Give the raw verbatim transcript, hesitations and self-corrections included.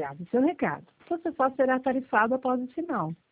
Obrigado. Seu recado. Você só será tarifado após o sinal.